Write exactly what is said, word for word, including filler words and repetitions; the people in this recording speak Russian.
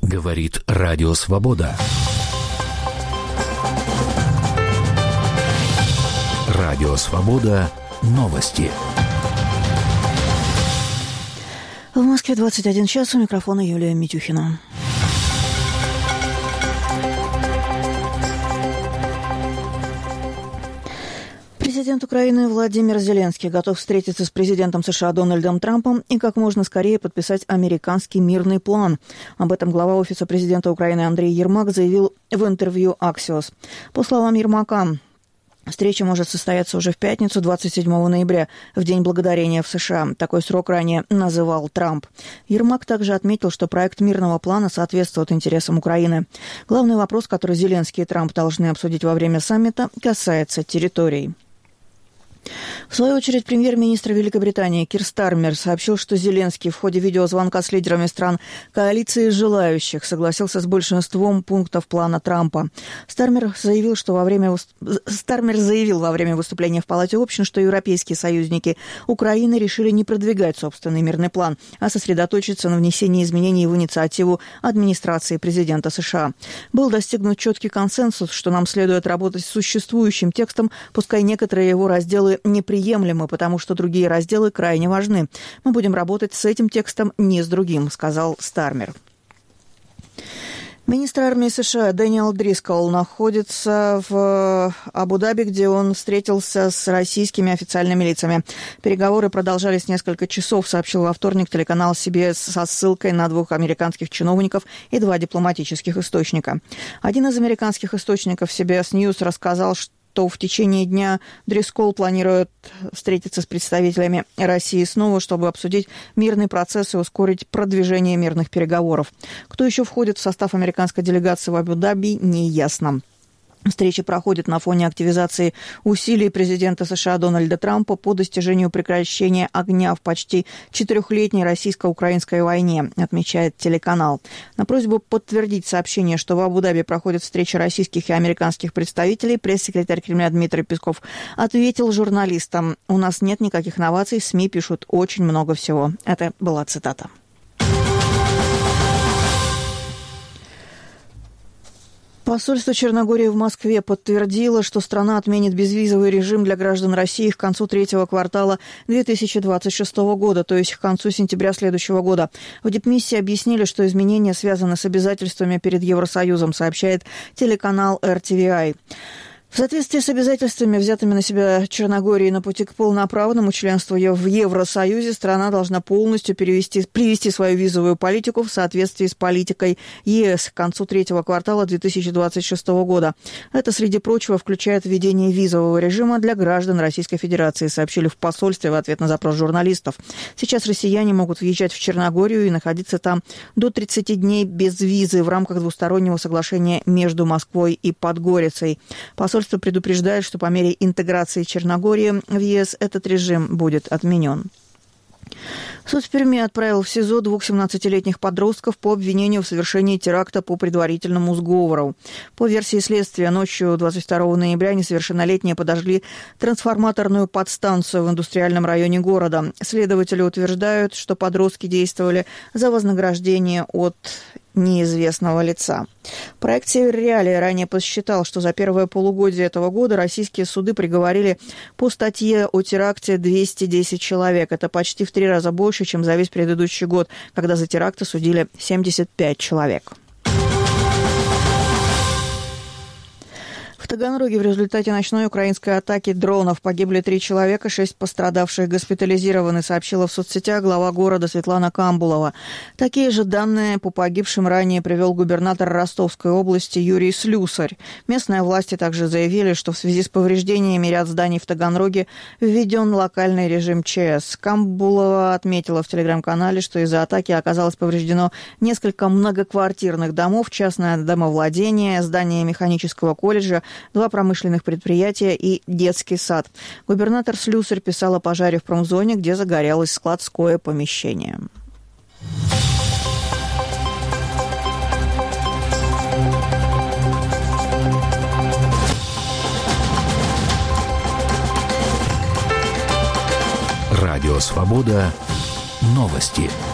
Говорит Радио Свобода. Радио Свобода. Новости. В Москве двадцать один час. У микрофона Юлия Митюхина. Президент Украины Владимир Зеленский готов встретиться с президентом США Дональдом Трампом и как можно скорее подписать американский мирный план. Об этом глава Офиса президента Украины Андрей Ермак заявил в интервью Axios. По словам Ермака, встреча может состояться уже в пятницу, двадцать седьмого ноября, в День благодарения в США. Такой срок ранее называл Трамп. Ермак также отметил, что проект мирного плана соответствует интересам Украины. Главный вопрос, который Зеленский и Трамп должны обсудить во время саммита, касается территорий. В свою очередь, премьер-министр Великобритании Кир Стармер сообщил, что Зеленский в ходе видеозвонка с лидерами стран коалиции желающих согласился с большинством пунктов плана Трампа. Стармер заявил, что во время Стармер заявил во время выступления в Палате общин, что европейские союзники Украины решили не продвигать собственный мирный план, а сосредоточиться на внесении изменений в инициативу администрации президента США. Был достигнут четкий консенсус, что нам следует работать с существующим текстом, пускай некоторые его разделы неприемлемы, потому что другие разделы крайне важны. Мы будем работать с этим текстом, не с другим, сказал Стармер. Министр армии США Дэниел Дрисколл находится в Абу-Даби, где он встретился с российскими официальными лицами. Переговоры продолжались несколько часов, сообщил во вторник телеканал си би эс со ссылкой на двух американских чиновников и два дипломатических источника. Один из американских источников си би эс News рассказал, что то в течение дня Дрисколл планирует встретиться с представителями России снова, чтобы обсудить мирный процесс и ускорить продвижение мирных переговоров. Кто еще входит в состав американской делегации в Абу-Даби, не ясно. Встреча проходит на фоне активизации усилий президента США Дональда Трампа по достижению прекращения огня в почти четырехлетней российско-украинской войне, отмечает телеканал. На просьбу подтвердить сообщение, что в Абу-Даби проходит встреча российских и американских представителей, пресс-секретарь Кремля Дмитрий Песков ответил журналистам: «У нас нет никаких новаций, СМИ пишут очень много всего». Это была цитата. Посольство Черногории в Москве подтвердило, что страна отменит безвизовый режим для граждан России к концу третьего квартала две тысячи двадцать шестого года, то есть к концу сентября следующего года. В дипмиссии объяснили, что изменения связаны с обязательствами перед Евросоюзом, сообщает телеканал эр ти ви ай. В соответствии с обязательствами, взятыми на себя Черногорией на пути к полноправному членству в Евросоюзе, страна должна полностью перевести, привести свою визовую политику в соответствии с политикой ЕС к концу третьего квартала две тысячи двадцать шестого года. Это, среди прочего, включает введение визового режима для граждан Российской Федерации, сообщили в посольстве в ответ на запрос журналистов. Сейчас россияне могут въезжать в Черногорию и находиться там до тридцати дней без визы в рамках двустороннего соглашения между Москвой и Подгорицей. Посольство предупреждает, что по мере интеграции Черногории в ЕС этот режим будет отменен. Суд в Перми отправил в СИЗО двух семнадцатилетних подростков по обвинению в совершении теракта по предварительному сговору. По версии следствия, ночью двадцать второго ноября несовершеннолетние подожгли трансформаторную подстанцию в индустриальном районе города. Следователи утверждают, что подростки действовали за вознаграждение от неизвестного лица. Проект «Север Реалии» ранее посчитал, что за первое полугодие этого года российские суды приговорили по статье о теракте двести десять человек. Это почти в три раза больше, чем за весь предыдущий год, когда за теракты судили семьдесят пять человек. В Таганроге в результате ночной украинской атаки дронов погибли три человека, шесть пострадавших госпитализированы, сообщила в соцсетях глава города Светлана Камбулова. Такие же данные по погибшим ранее привел губернатор Ростовской области Юрий Слюсарь. Местные власти также заявили, что в связи с повреждениями ряд зданий в Таганроге введен локальный режим ЧС. Камбулова отметила в телеграм-канале, что из-за атаки оказалось повреждено несколько многоквартирных домов, частное домовладение, здание механического колледжа, два промышленных предприятия и детский сад. Губернатор Слюсарь писал о пожаре в промзоне, где загорелось складское помещение. Радио «Свобода». Новости.